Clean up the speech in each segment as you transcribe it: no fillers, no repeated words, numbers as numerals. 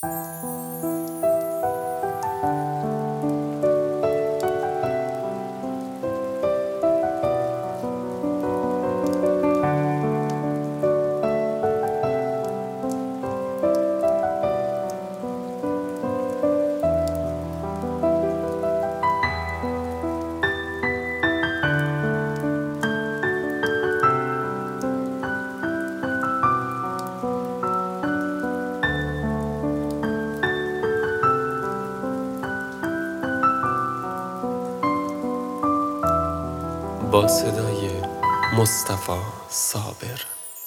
با صدای مصطفی صابر.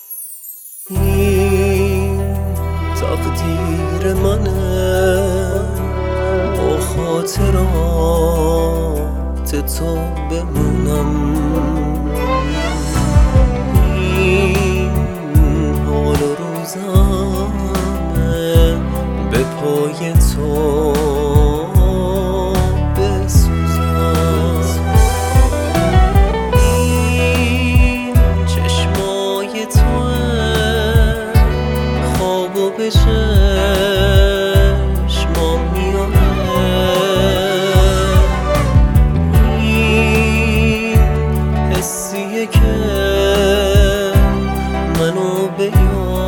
این تقدیر منه، با خاطرات تو بمونم. این حال و روزمه، به پای تو به چشمام میاره. این حسیه که منو به یادت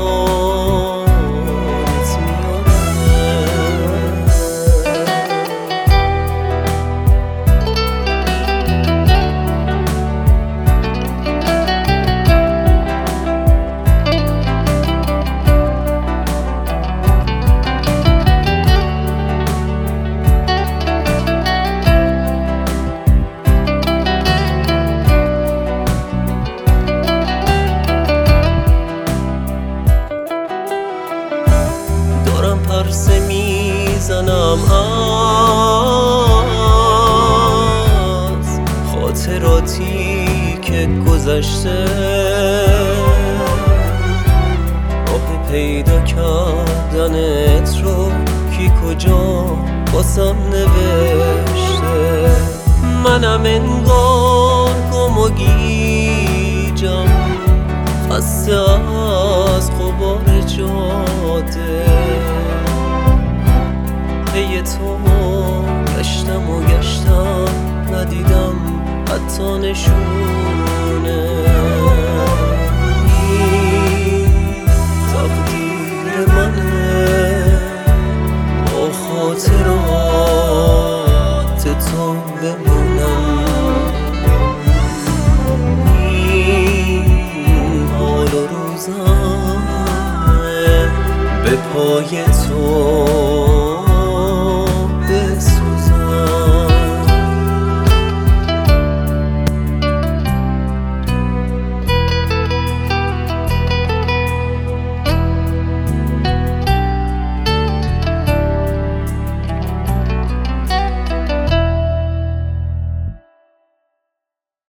پرسه میزنم از خاطراتی که گذشته. راه پیدا کردنت رو کی کجا باسم نوشته. منم انگار گم و گیجم، خسته از غبار جاده. پی تو گشتم و گشتم، ندیدم حتی نشونه. این تقدیر منه، با خاطرات تو بمونم. این حال و روزمه، به پای تو